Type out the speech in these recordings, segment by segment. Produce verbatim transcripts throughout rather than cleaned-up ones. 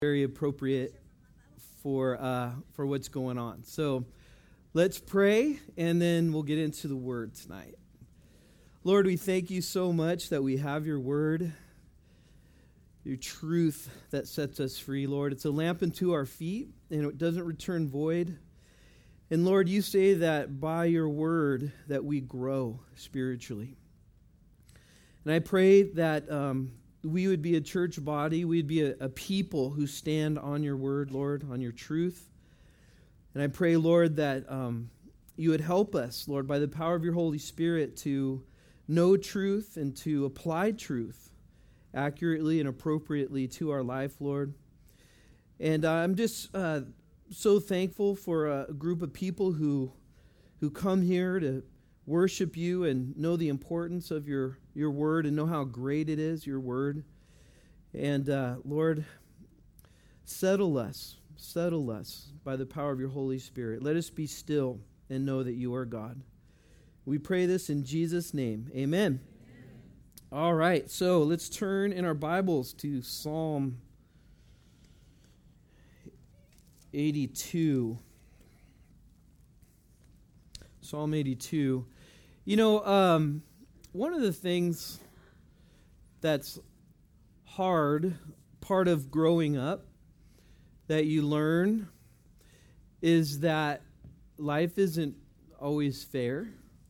very appropriate for uh, for what's going on. So let's pray, and then we'll get into the Word tonight. Lord, we thank you so much that we have your Word, your truth that sets us free, Lord. It's a lamp unto our feet, and it doesn't return void. And Lord, you say that by your Word that we grow spiritually. And I pray that um, we would be a church body, we'd be a, a people who stand on your word, Lord, on your truth. And I pray, Lord, that um, you would help us, Lord, by the power of your Holy Spirit to know truth and to apply truth accurately and appropriately to our life, Lord. And uh, I'm just uh, so thankful for a, a group of people who who come here to worship you and know the importance of your, your word and know how great it is, your word. And uh, Lord, settle us, settle us by the power of your Holy Spirit. Let us be still and know that you are God. We pray this in Jesus' name. Amen. Amen. All right, so let's turn in our Bibles to Psalm eighty-two. Psalm eighty-two. You know, um, one of the things that's hard, part of growing up, that you learn is that life isn't always fair.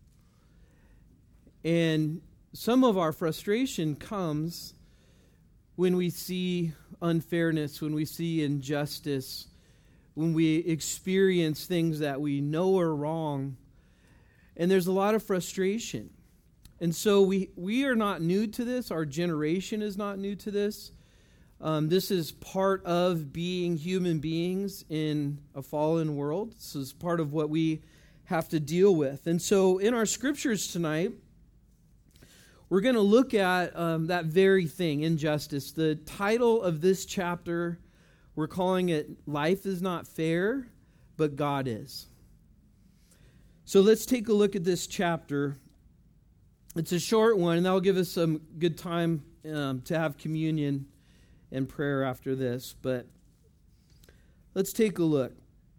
And some of our frustration comes when we see unfairness, when we see injustice, when we experience things that we know are wrong. And there's a lot of frustration. And so we, we are not new to this. Our generation is not new to this. Um, this is part of being human beings in a fallen world. This is part of what we have to deal with. And so in our scriptures tonight, we're going to look at um, that very thing, injustice. The title of this chapter, we're calling it Life is Not Fair, but God Is. So let's take a look at this chapter. It's a short one, and that'll give us some good time um, to have communion and prayer after this. But let's take a look.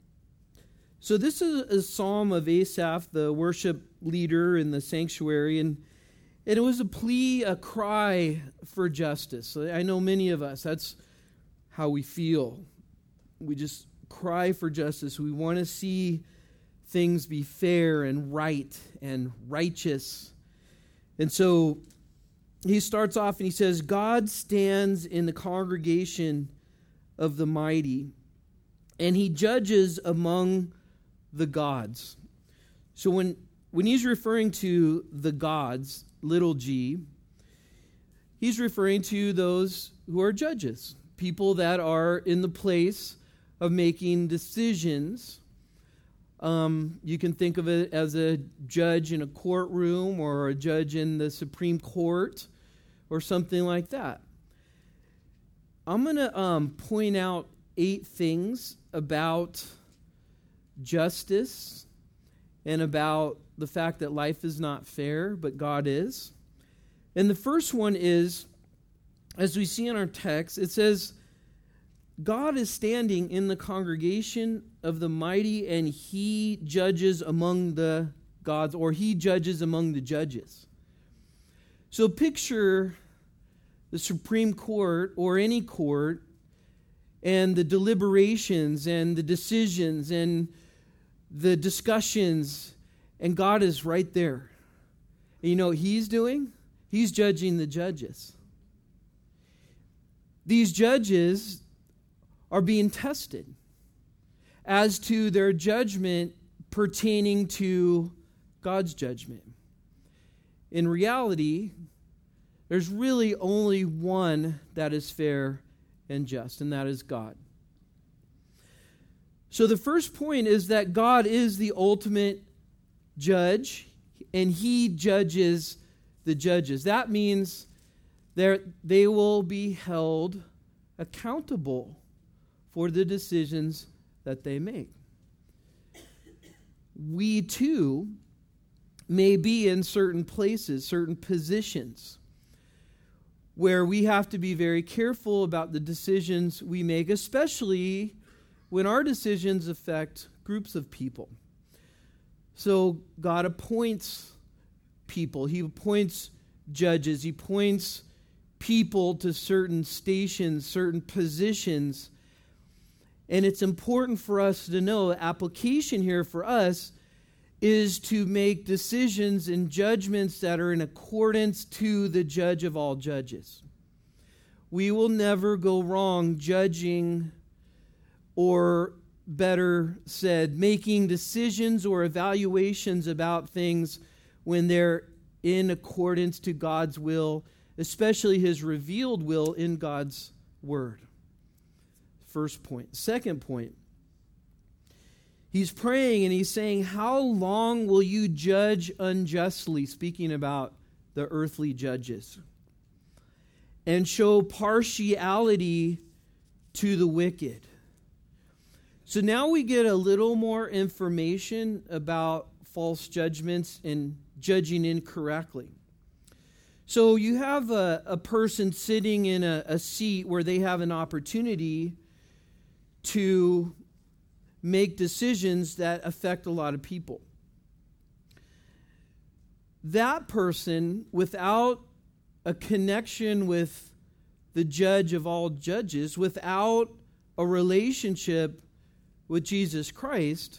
So this is a psalm of Asaph, the worship leader in the sanctuary, and, and it was a plea, a cry for justice. I know many of us, that's how we feel. We just cry for justice. We want to see things be fair and right and righteous. And so he starts off and he says, God stands in the congregation of the mighty, and he judges among the gods. So when, when he's referring to the gods, little g, he's referring to those who are judges, people that are in the place of making decisions. Um, you can think of it as a judge in a courtroom or a judge in the Supreme Court or something like that. I'm going to um, point out eight things about justice and about the fact that life is not fair, but God is. And the first one is, as we see in our text, it says, God is standing in the congregation of the mighty, and he judges among the gods, or he judges among the judges. So picture the Supreme Court or any court and the deliberations and the decisions and the discussions, and God is right there. And you know what he's doing? He's judging the judges. These judges are being tested as to their judgment pertaining to God's judgment. In reality, there's really only one that is fair and just, and that is God. So the first point is that God is the ultimate judge, and he judges the judges. That means they will be held accountable for the decisions that they make. We too may be in certain places, certain positions, where we have to be very careful about the decisions we make, especially when our decisions affect groups of people. So God appoints people. He appoints judges. He appoints people to certain stations, certain positions. And it's important for us to know the application here for us is to make decisions and judgments that are in accordance to the judge of all judges. We will never go wrong judging, or better said, making decisions or evaluations about things when they're in accordance to God's will, especially His revealed will in God's Word. First point. Second point. He's praying and he's saying, how long will you judge unjustly, speaking about the earthly judges, and show partiality to the wicked? So now we get a little more information about false judgments and judging incorrectly. So you have a, a person sitting in a, a seat where they have an opportunity to make decisions that affect a lot of people. That person, without a connection with the judge of all judges, without a relationship with Jesus Christ,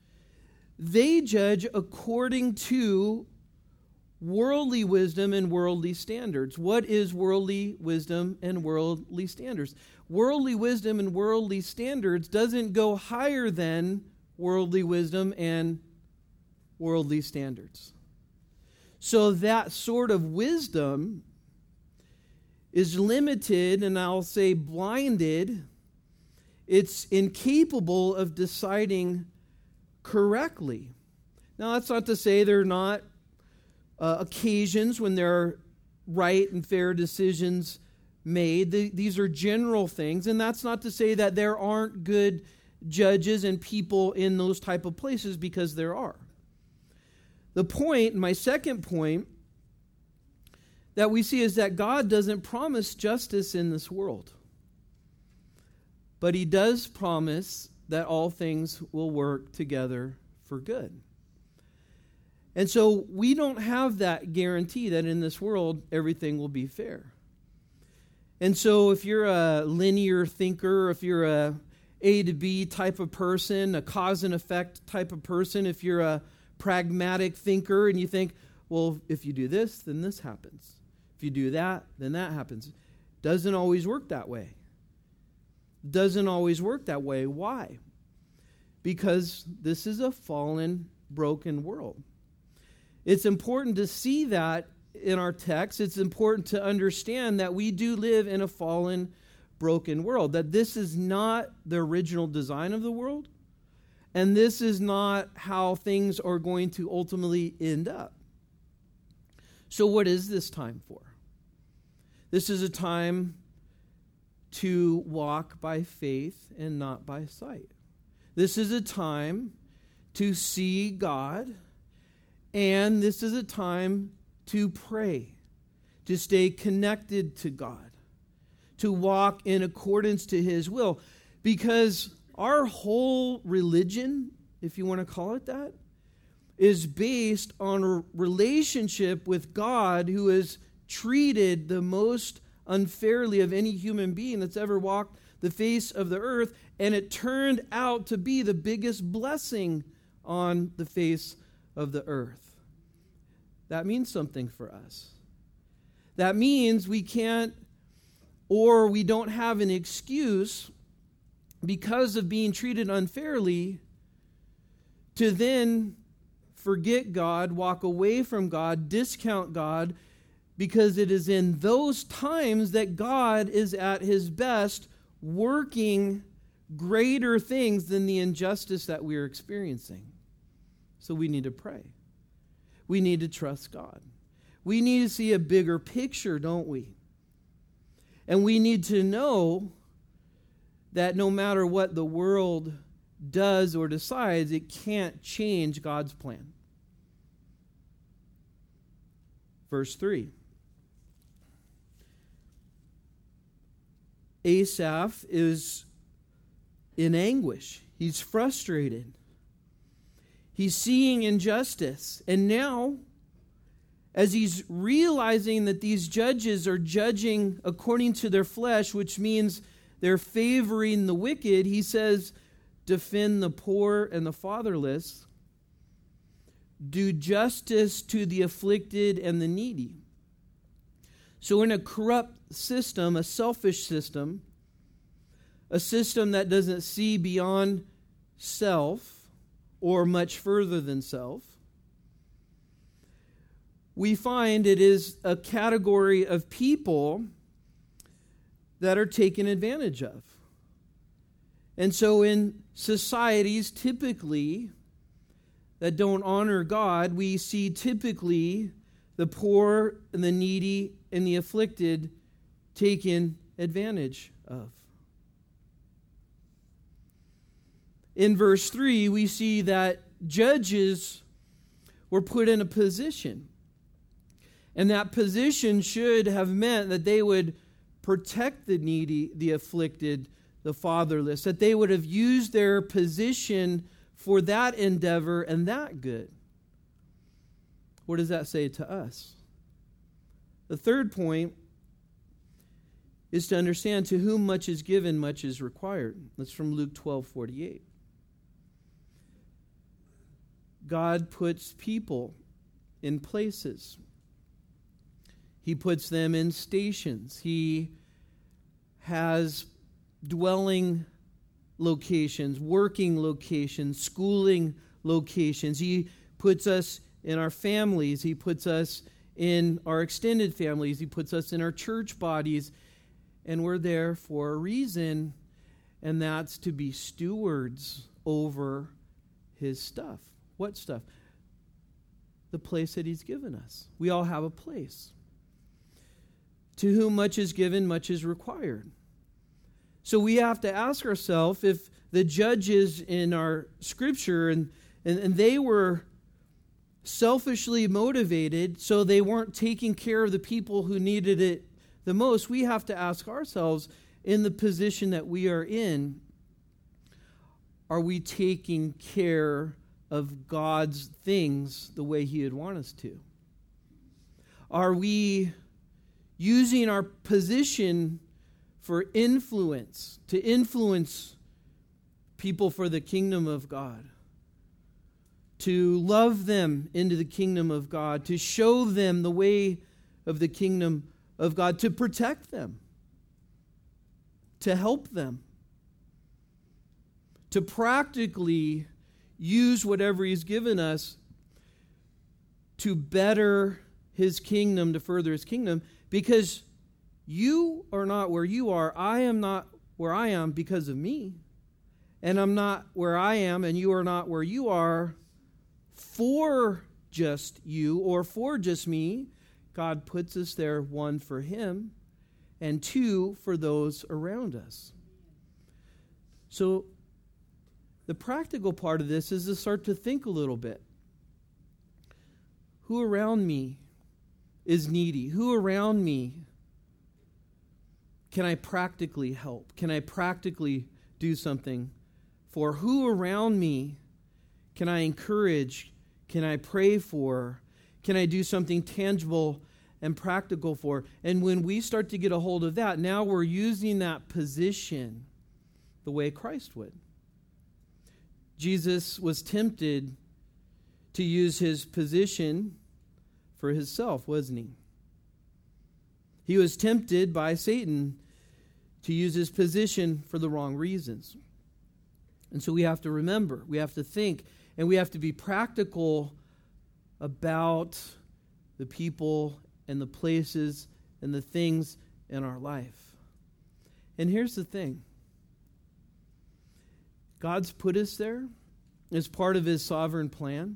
they judge according to worldly wisdom and worldly standards. What is worldly wisdom and worldly standards? Worldly wisdom and worldly standards doesn't go higher than worldly wisdom and worldly standards. So that sort of wisdom is limited, and I'll say blinded. It's incapable of deciding correctly. Now, that's not to say there are not uh, occasions when there are right and fair decisions made. The, these are general things, and that's not to say that there aren't good judges and people in those type of places, because there are. The point, my second point, that we see is that God doesn't promise justice in this world, but He does promise that all things will work together for good. And so we don't have that guarantee that in this world everything will be fair. And so if you're a linear thinker, if you're a A to B type of person, a cause and effect type of person, if you're a pragmatic thinker and you think, well, if you do this, then this happens. If you do that, then that happens. Doesn't always work that way. Doesn't always work that way. Why? Because this is a fallen, broken world. It's important to see that in our text. It's important to understand that we do live in a fallen, broken world, that this is not the original design of the world, and this is not how things are going to ultimately end up. So what is this time for? This is a time to walk by faith and not by sight. This is a time to see God, and this is a time to pray, to stay connected to God, to walk in accordance to His will. Because our whole religion, if you want to call it that, is based on a relationship with God, who has treated the most unfairly of any human being that's ever walked the face of the earth, and it turned out to be the biggest blessing on the face of the earth. That means something for us. That means we can't, or we don't have an excuse because of being treated unfairly to then forget God, walk away from God, discount God, because it is in those times that God is at His best, working greater things than the injustice that we are experiencing. So we need to pray. We need to trust God. We need to see a bigger picture, don't we? And we need to know that no matter what the world does or decides, it can't change God's plan. Verse three. Asaph is in anguish. He's frustrated. He's seeing injustice. And now, as he's realizing that these judges are judging according to their flesh, which means they're favoring the wicked, he says, defend the poor and the fatherless. Do justice to the afflicted and the needy. So in a corrupt system, a selfish system, a system that doesn't see beyond self or much further than self, we find it is a category of people that are taken advantage of. And so in societies typically that don't honor God, we see typically the poor and the needy and the afflicted taken advantage of. In verse three, we see that judges were put in a position. And that position should have meant that they would protect the needy, the afflicted, the fatherless, that they would have used their position for that endeavor and that good. What does that say to us? The third point is to understand, to whom much is given, much is required. That's from Luke twelve forty-eight. God puts people in places. He puts them in stations. He has dwelling locations, working locations, schooling locations. He puts us in our families. He puts us in our extended families. He puts us in our church bodies. And we're there for a reason, and that's to be stewards over His stuff. What stuff? The place that He's given us. We all have a place. To whom much is given, much is required. So we have to ask ourselves, if the judges in our scripture, and, and, and they were selfishly motivated, so they weren't taking care of the people who needed it the most, we have to ask ourselves, in the position that we are in, are we taking care of God's things the way He would want us to? Are we using our position for influence, to influence people for the kingdom of God, to love them into the kingdom of God, to show them the way of the kingdom of God, to protect them, to help them, to practically use whatever He's given us to better His kingdom, to further His kingdom, because you are not where you are. I am not where I am because of me. And I'm not where I am, and you are not where you are for just you or for just me. God puts us there, one, for Him, and two, for those around us. So the practical part of this is to start to think a little bit. Who around me is needy? Who around me can I practically help? Can I practically do something for? Who around me can I encourage? Can I pray for? Can I do something tangible and practical for? And when we start to get a hold of that, now we're using that position the way Christ would. Jesus was tempted to use His position for Himself, wasn't He? He was tempted by Satan to use His position for the wrong reasons. And so we have to remember, we have to think, and we have to be practical about the people and the places and the things in our life. And here's the thing. God's put us there as part of His sovereign plan,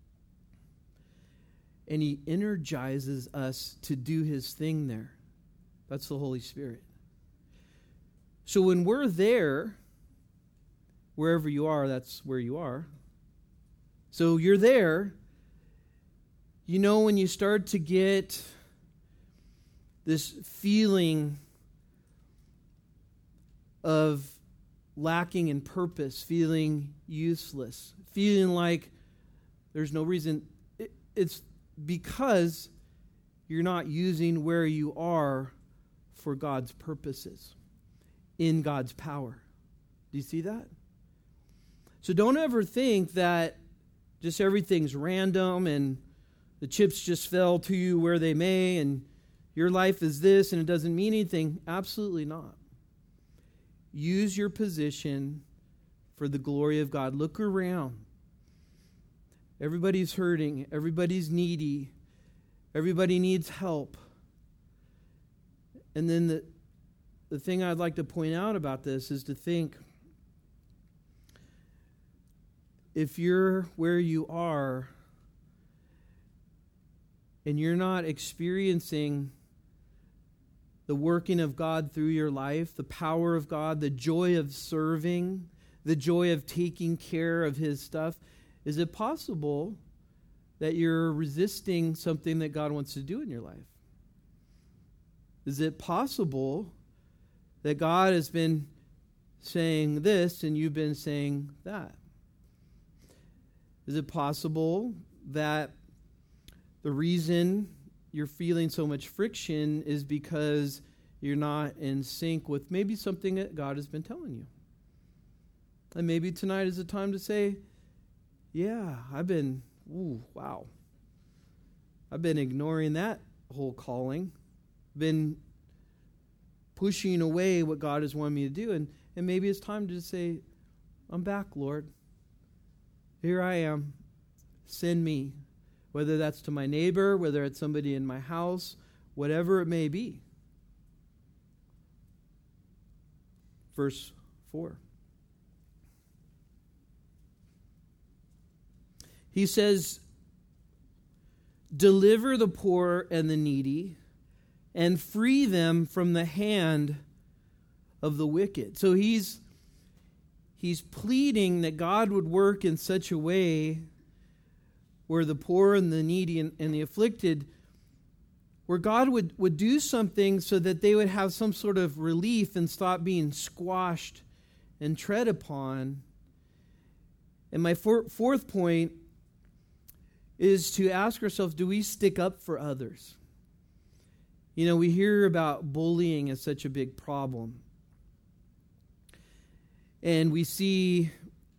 and He energizes us to do His thing there. That's the Holy Spirit. So when we're there, wherever you are, that's where you are. So you're there. You know, when you start to get this feeling of lacking in purpose, feeling useless, feeling like there's no reason. It, it's because you're not using where you are for God's purposes, in God's power. Do you see that? So don't ever think that just everything's random and the chips just fell to you where they may and your life is this and it doesn't mean anything. Absolutely not. Use your position for the glory of God. Look around. Everybody's hurting. Everybody's needy. Everybody needs help. And then the, the thing I'd like to point out about this is to think, if you're where you are and you're not experiencing the working of God through your life, the power of God, the joy of serving, the joy of taking care of His stuff, is it possible that you're resisting something that God wants to do in your life? Is it possible that God has been saying this and you've been saying that? Is it possible that the reason you're feeling so much friction is because you're not in sync with maybe something that God has been telling you? And maybe tonight is a time to say, yeah, I've been, ooh, wow. I've been ignoring that whole calling, been pushing away what God has wanted me to do. And, and maybe it's time to just say, I'm back, Lord. Here I am. Send me. Whether that's to my neighbor, whether it's somebody in my house, whatever it may be. Verse four. He says, deliver the poor and the needy, and free them from the hand of the wicked. So he's he's pleading that God would work in such a way where the poor and the needy and, and the afflicted, where God would, would do something so that they would have some sort of relief and stop being squashed and tread upon. And my for, fourth point is to ask ourselves, do we stick up for others? You know, we hear about bullying as such a big problem. And we see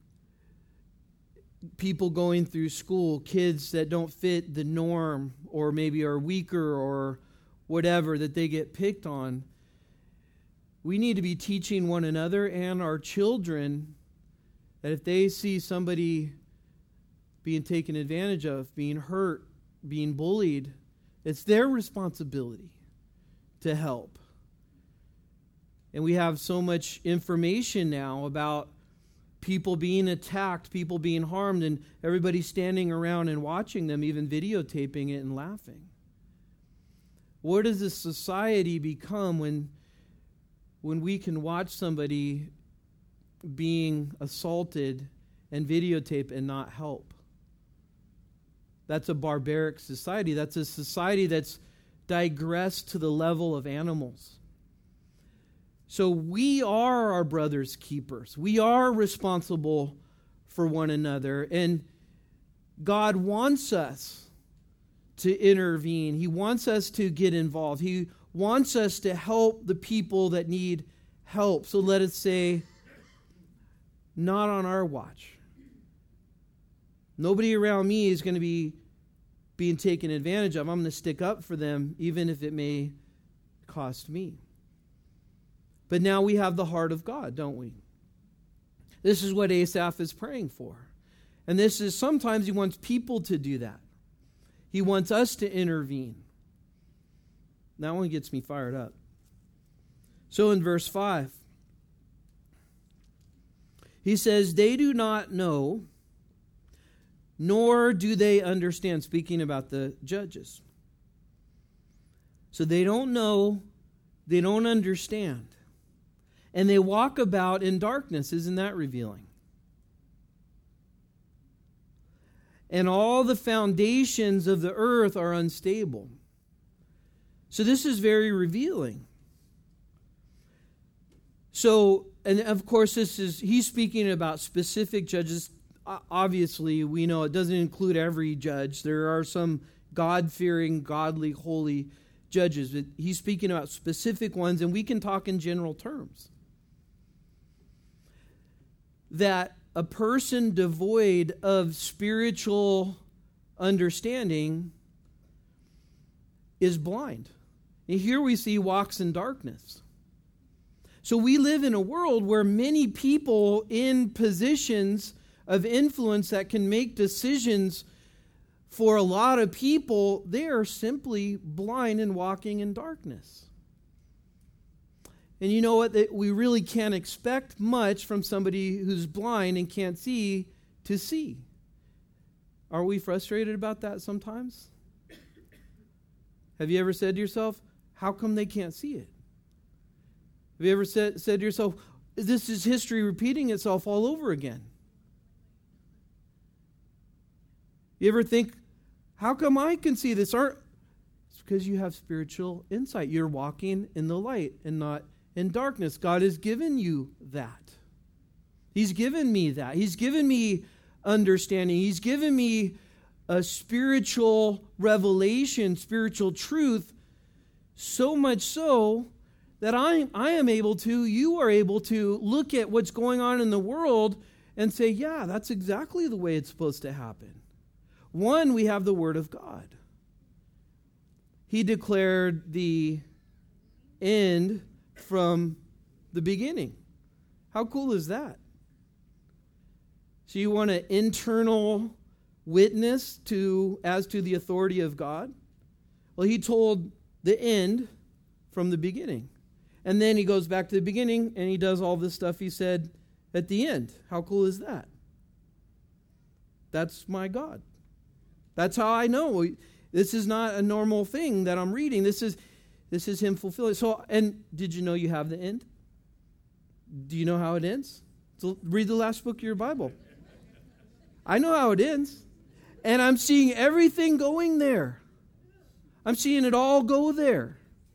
people going through school, kids that don't fit the norm or maybe are weaker or whatever, that they get picked on. We need to be teaching one another and our children that if they see somebody being taken advantage of, being hurt, being bullied, it's their responsibility to help. And we have so much information now about people being attacked, people being harmed, and everybody standing around and watching them, even videotaping it and laughing. What does this society become when, when we can watch somebody being assaulted and videotape and not help? That's a barbaric society. That's a society that's digressed to the level of animals. So we are our brother's keepers. We are responsible for one another. And God wants us to intervene. He wants us to get involved. He wants us to help the people that need help. So let us say, not on our watch. Nobody around me is going to be being taken advantage of. I'm going to stick up for them, even if it may cost me. But now we have the heart of God, don't we? This is what Asaph is praying for. And this is, sometimes he wants people to do that. He wants us to intervene. That one gets me fired up. So in verse five, he says, they do not know, nor do they understand, speaking about the judges. So they don't know, they don't understand. And they walk about in darkness. Isn't that revealing? And all the foundations of the earth are unstable. So this is very revealing. So and of course, this is, he's speaking about specific judges. Obviously, we know it doesn't include every judge. There are some God-fearing, godly, holy judges. But he's speaking about specific ones, and we can talk in general terms. That a person devoid of spiritual understanding is blind. And here we see walks in darkness. So we live in a world where many people in positions of influence that can make decisions for a lot of people, they are simply blind and walking in darkness. And you know what? We really can't expect much from somebody who's blind and can't see to see. Are we frustrated about that sometimes? Have you ever said to yourself, how come they can't see it? Have you ever said, said to yourself, this is history repeating itself all over again? You ever think, how come I can see this? Aren't... It's because you have spiritual insight. You're walking in the light and not in darkness. God has given you that. He's given me that. He's given me understanding. He's given me a spiritual revelation, spiritual truth, so much so that I, I am able to, you are able to look at what's going on in the world and say, yeah, that's exactly the way it's supposed to happen. One, we have the Word of God. He declared the end from the beginning. How cool is that? So you want an internal witness to as to the authority of God? Well, he told the end from the beginning. And then he goes back to the beginning and he does all this stuff he said at the end. How cool is that? That's my God. That's how I know. This is not a normal thing that I'm reading. This is this is him fulfilling. So, and did you know you have the end? Do you know how it ends? So read the last book of your Bible. I know how it ends. And I'm seeing everything going there. I'm seeing it all go there.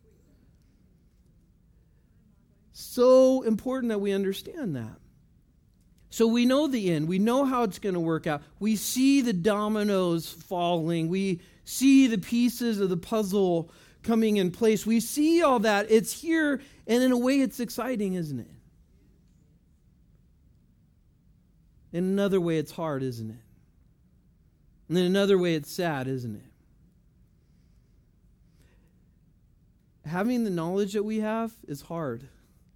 So important that we understand that. So we know the end. We know how it's going to work out. We see the dominoes falling. We see the pieces of the puzzle coming in place. We see all that. It's here, and in a way it's exciting, isn't it? In another way it's hard, isn't it? And in another way it's sad, isn't it? Having the knowledge that we have is hard.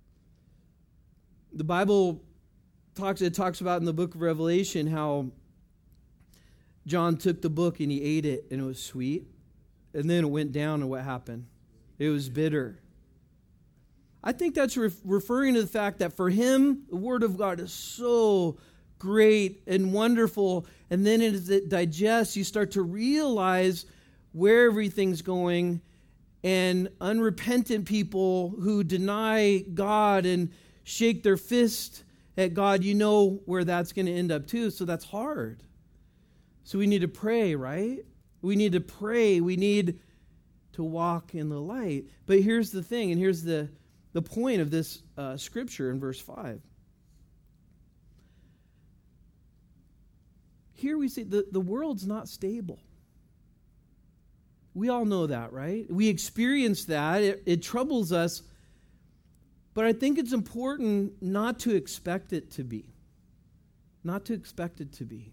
The Bible talks, it talks about in the book of Revelation how John took the book and he ate it and it was sweet. And then it went down and what happened? It was bitter. I think that's re- referring to the fact that for him, the Word of God is so great and wonderful. And then as it digests, you start to realize where everything's going. And unrepentant people who deny God and shake their fist at God, you know where that's going to end up too. So that's hard. So we need to pray, right? We need to pray. We need to walk in the light. But here's the thing, and here's the, the point of this uh, scripture in verse five. Here we see the, the world's not stable. We all know that, right? We experience that. It, it troubles us. But I think it's important not to expect it to be. Not to expect it to be.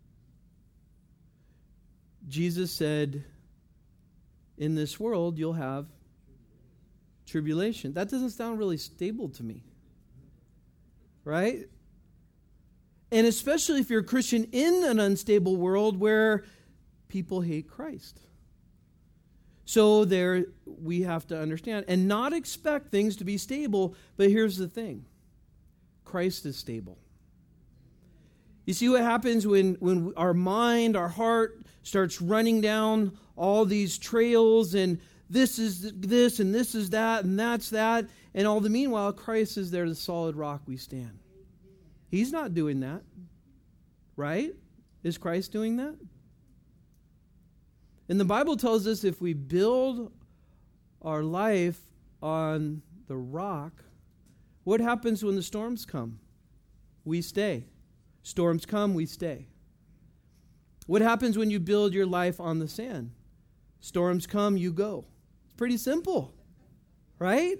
Jesus said, in this world you'll have tribulation. That doesn't sound really stable to me. Right? And especially if you're a Christian in an unstable world where people hate Christ. So there we have to understand and not expect things to be stable, but here's the thing. Christ is stable. You see what happens when, when our mind, our heart starts running down all these trails and this is this and this is that and that's that, and all the meanwhile Christ is there, the solid rock we stand. He's not doing that, right? Is Christ doing that? And the Bible tells us if we build our life on the rock, What happens when the storms come? We stay. Storms come, we stay. What happens when you build your life on the sand? Storms come, you go. It's pretty simple, right?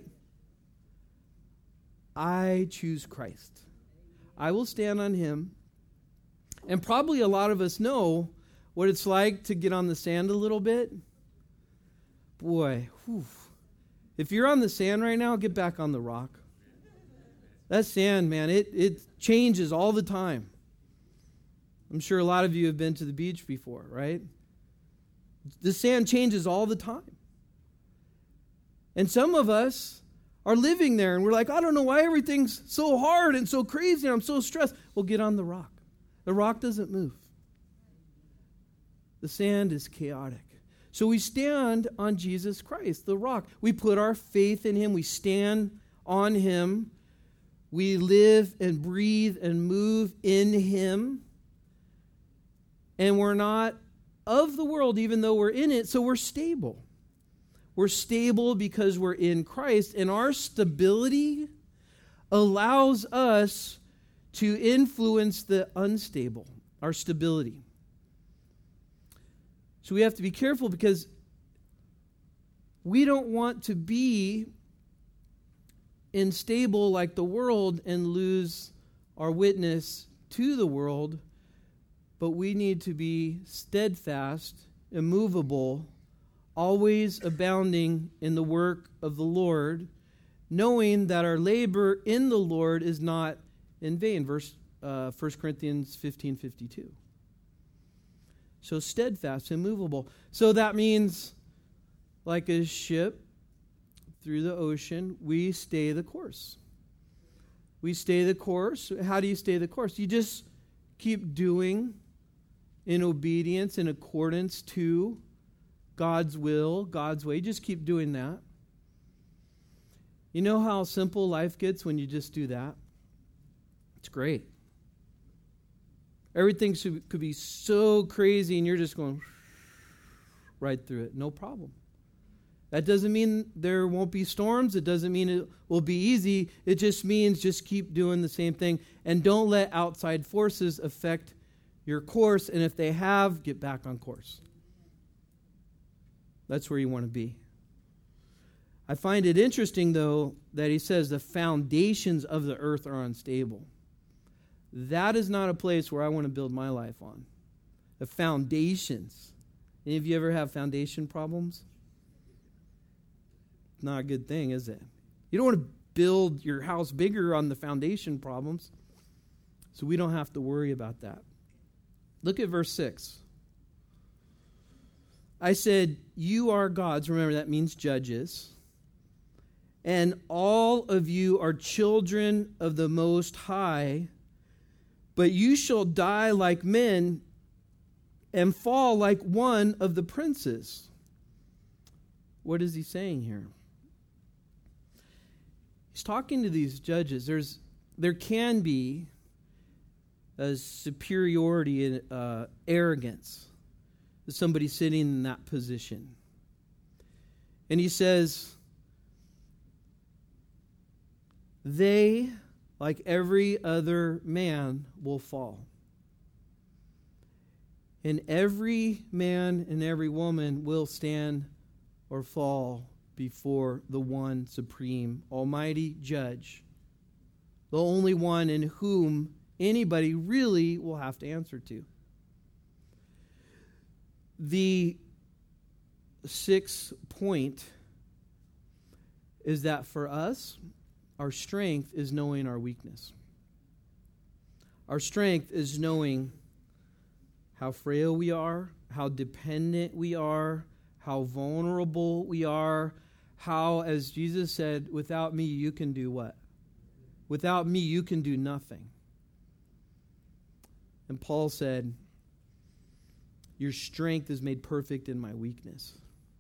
I choose Christ. I will stand on him. And probably a lot of us know what it's like to get on the sand a little bit. Boy, whew. If you're on the sand right now, get back on the rock. That sand, man, it, it changes all the time. I'm sure a lot of you have been to the beach before, right? The sand changes all the time. And some of us are living there and we're like, I don't know why everything's so hard and so crazy and I'm so stressed. Well, get on the rock. The rock doesn't move. The sand is chaotic. So we stand on Jesus Christ, the rock. We put our faith in him. We stand on him. We live and breathe and move in him. And we're not of the world, even though we're in it, so we're stable. We're stable because we're in Christ, and our stability allows us to influence the unstable, our stability. So we have to be careful because we don't want to be unstable like the world and lose our witness to the world, but we need to be steadfast, immovable, always abounding in the work of the Lord, knowing that our labor in the Lord is not in vain. Verse uh, First Corinthians fifteen fifty-two. So steadfast, immovable. So that means, like a ship through the ocean, we stay the course. We stay the course. How do you stay the course? You just keep doing in obedience, in accordance to God's will, God's way. Just keep doing that. You know how simple life gets when you just do that? It's great. Everything should, could be so crazy and you're just going right through it. No problem. That doesn't mean there won't be storms. It doesn't mean it will be easy. It just means just keep doing the same thing and don't let outside forces affect your course. And if they have, get back on course. That's where you want to be. I find it interesting, though, that he says the foundations of the earth are unstable. That is not a place where I want to build my life on. The foundations. Any of you ever have foundation problems? Not a good thing, is it? You don't want to build your house bigger on the foundation problems. So we don't have to worry about that. Look at verse six. I said, you are gods. Remember, that means judges. And all of you are children of the Most High, but you shall die like men and fall like one of the princes. What is he saying here? He's talking to these judges. There's, there can be a superiority and uh, arrogance to somebody sitting in that position. And he says, they, like every other man, will fall. And every man and every woman will stand or fall before the one supreme, almighty judge, the only one in whom anybody really will have to answer to. The sixth point is that for us, our strength is knowing our weakness. Our strength is knowing how frail we are, how dependent we are, how vulnerable we are, how, as Jesus said, without me you can do what? Without me you can do nothing. And Paul said, your strength is made perfect in my weakness.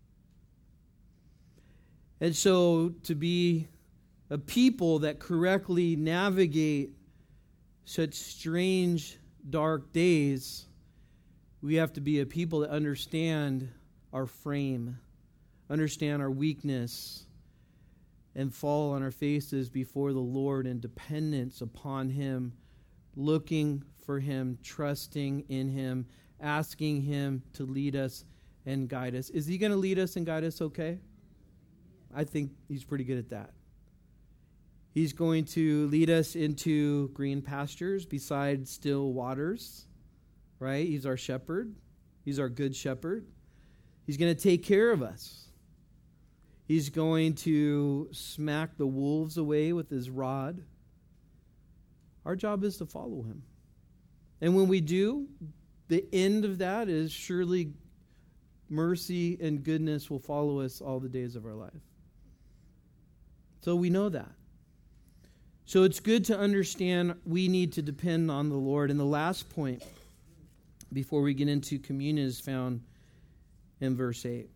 And so to be a people that correctly navigate such strange, dark days, we have to be a people that understand our frame, understand our weakness, and fall on our faces before the Lord in dependence upon Him, looking for Him, trusting in Him, asking Him to lead us and guide us. Is He going to lead us and guide us okay? I think He's pretty good at that. He's going to lead us into green pastures beside still waters, right? He's our shepherd. He's our good shepherd. He's going to take care of us. He's going to smack the wolves away with His rod. Our job is to follow Him. And when we do, the end of that is surely mercy and goodness will follow us all the days of our life. So we know that. So it's good to understand we need to depend on the Lord. And the last point before we get into communion is found in verse eight.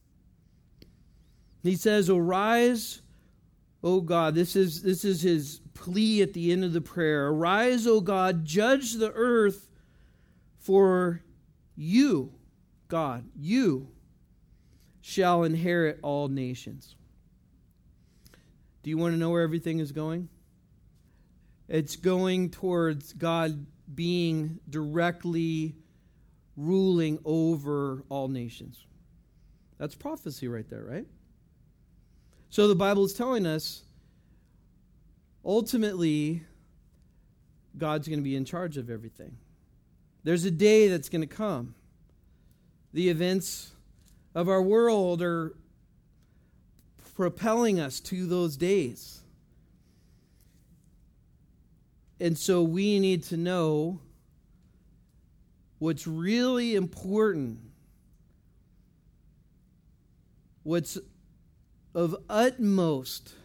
He says, "Arise, O God." This is, this is his plea at the end of the prayer. "Arise, O God, judge the earth, for you, God, you shall inherit all nations." Do you want to know where everything is going? It's going towards God being directly ruling over all nations. That's prophecy right there, right? So the Bible is telling us, ultimately, God's going to be in charge of everything. There's a day that's going to come. The events of our world are propelling us to those days. And so we need to know what's really important, what's of utmost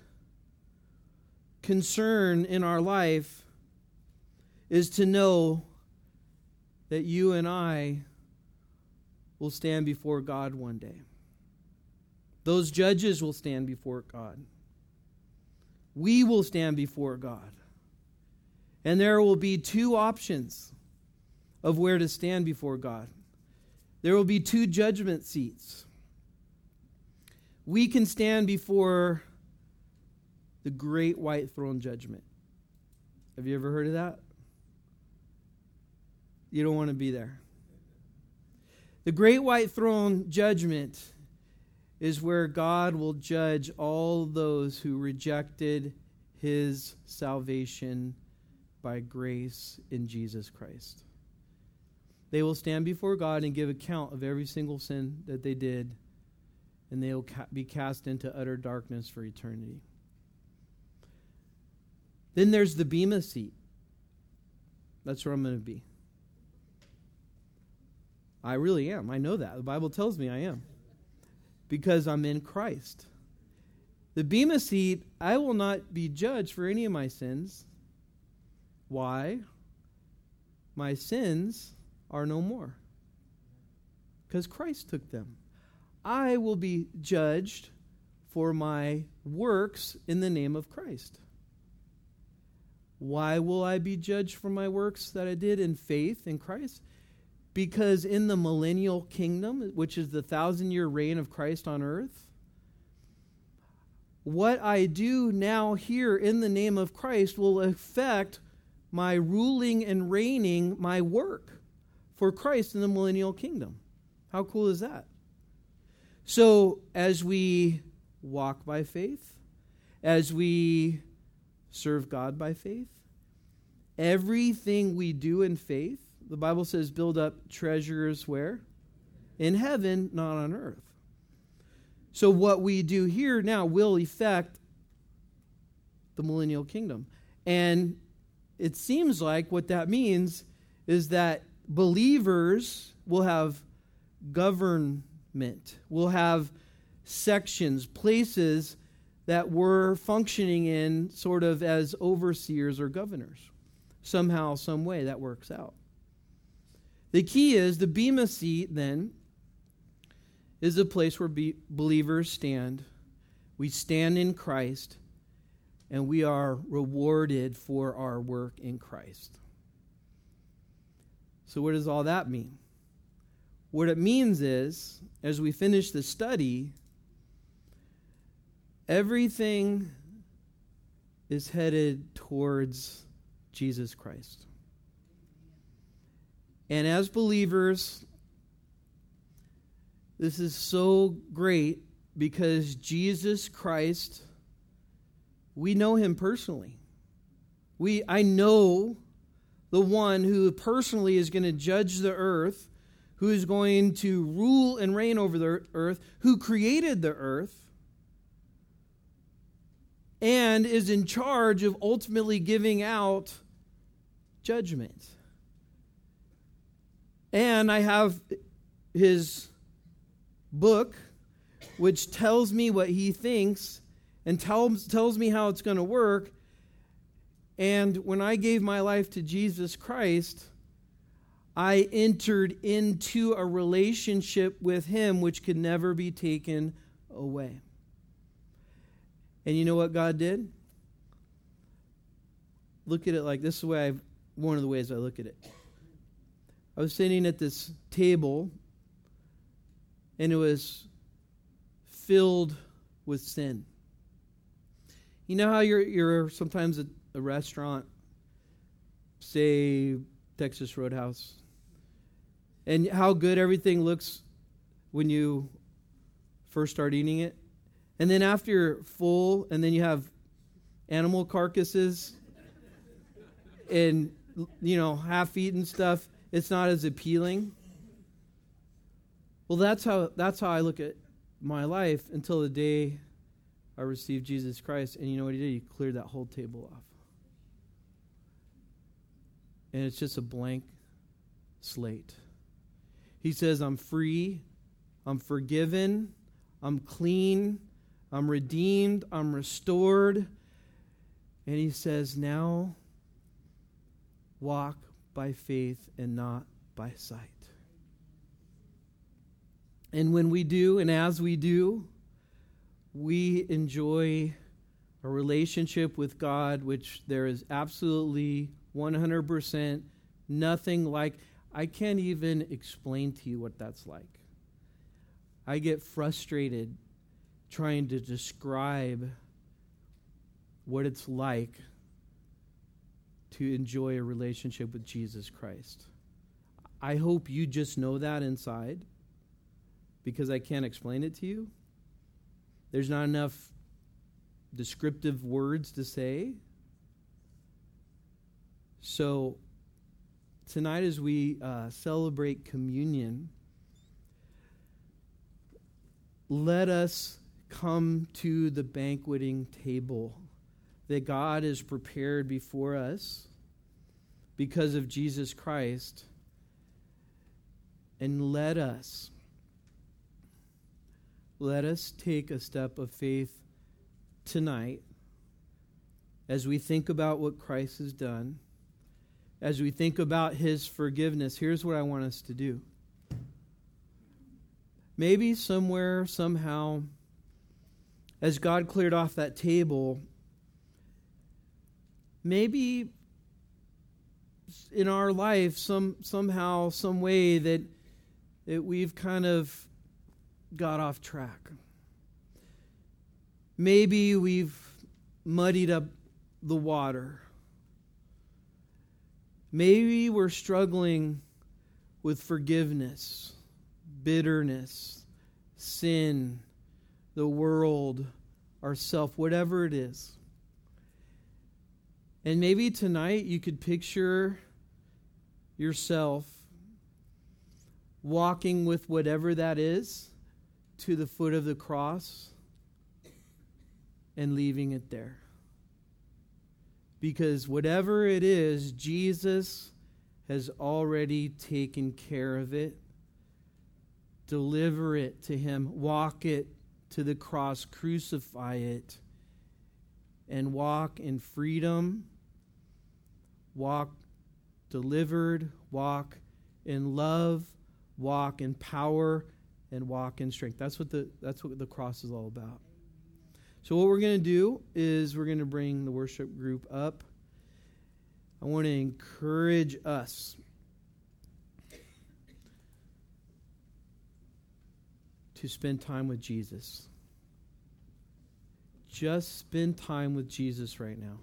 concern in our life is to know that you and I will stand before God one day. Those judges will stand before God. We will stand before God. And there will be two options of where to stand before God. There will be two judgment seats. We can stand before the great white throne judgment. Have you ever heard of that? You don't want to be there. The great white throne judgment is where God will judge all those who rejected His salvation by grace in Jesus Christ. They will stand before God and give account of every single sin that they did, and they will ca- be cast into utter darkness for eternity. Then there's the Bema seat. That's where I'm going to be. I really am. I know that. The Bible tells me I am. Because I'm in Christ. The Bema seat, I will not be judged for any of my sins. Why? My sins are no more. Because Christ took them. I will be judged for my works in the name of Christ. Why will I be judged for my works that I did in faith in Christ? Because in the millennial kingdom, which is the thousand-year reign of Christ on earth, what I do now here in the name of Christ will affect my ruling and reigning, my work for Christ in the millennial kingdom. How cool is that? So as we walk by faith, as we serve God by faith, everything we do in faith, the Bible says build up treasures where? In heaven, not on earth. So what we do here now will affect the millennial kingdom. And it seems like what that means is that believers will have government, will have sections, places that we're functioning in sort of as overseers or governors. Somehow, some way that works out. The key is the Bema seat, then, is a place where be- believers stand. We stand in Christ, and we are rewarded for our work in Christ. So what does all that mean? What it means is, as we finish the study, Everything is headed towards Jesus Christ. And as believers, this is so great because Jesus Christ, we know him personally. We I know the one who personally is going to judge the earth, who is going to rule and reign over the earth, who created the earth, and is in charge of ultimately giving out judgment. And I have his book, which tells me what he thinks and tells, tells me how it's going to work. And when I gave my life to Jesus Christ, I entered into a relationship with him which could never be taken away. And you know what God did? Look at it like this is the way I've, one of the ways I look at it. I was sitting at this table, and it was filled with sin. You know how you're you're sometimes at a restaurant, say Texas Roadhouse, and how good everything looks when you first start eating it? And then after you're full, and then you have animal carcasses and, you know, half-eaten stuff, it's not as appealing. Well, that's how that's how I look at my life until the day I received Jesus Christ. And you know what he did? He cleared that whole table off. And it's just a blank slate. He says, I'm free, I'm forgiven, I'm clean, I'm redeemed, I'm restored. And he says, now walk by faith and not by sight. And when we do, and as we do, we enjoy a relationship with God, which there is absolutely one hundred percent nothing like. I can't even explain to you what that's like. I get frustrated trying to describe what it's like to enjoy a relationship with Jesus Christ. I hope you just know that inside, because I can't explain it to you. There's not enough descriptive words to say. So tonight as we uh, celebrate communion, let us come to the banqueting table that God has prepared before us because of Jesus Christ. And let us, let us take a step of faith tonight as we think about what Christ has done, as we think about his forgiveness. Here's what I want us to do. Maybe somewhere, somehow, as God cleared off that table, maybe in our life, some somehow, some way that, that we've kind of got off track. Maybe we've muddied up the water. Maybe we're struggling with forgiveness, bitterness, sin, the world, ourself, whatever it is. And maybe tonight you could picture yourself walking with whatever that is to the foot of the cross and leaving it there. Because whatever it is, Jesus has already taken care of it. Deliver it to him. Walk it to the cross. Crucify it. And walk in freedom. Walk delivered. Walk in love. Walk in power. And walk in strength. That's what the that's what the cross is all about. So what we're going to do is we're going to bring the worship group up. I want to encourage us to spend time with Jesus. just spend time with Jesus right now.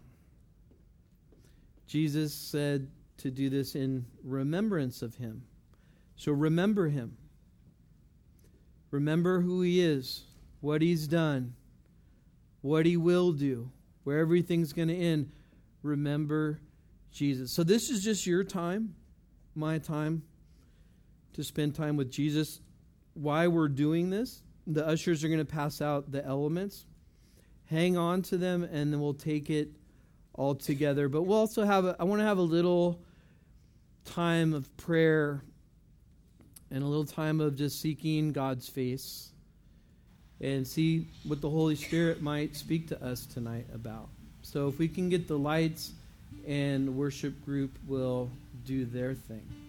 Jesus said to do this in remembrance of him. So remember him. Remember who he is, what he's done, what he will do, where everything's going to end. Remember Jesus. So this is just your time, my time, to spend time with Jesus. Why we're doing this, the ushers are going to pass out the elements. Hang on to them, and then we'll take it all together. But we'll also have, a, I want to have a little time of prayer and a little time of just seeking God's face and see what the Holy Spirit might speak to us tonight about. So if we can get the lights, and worship group will do their thing.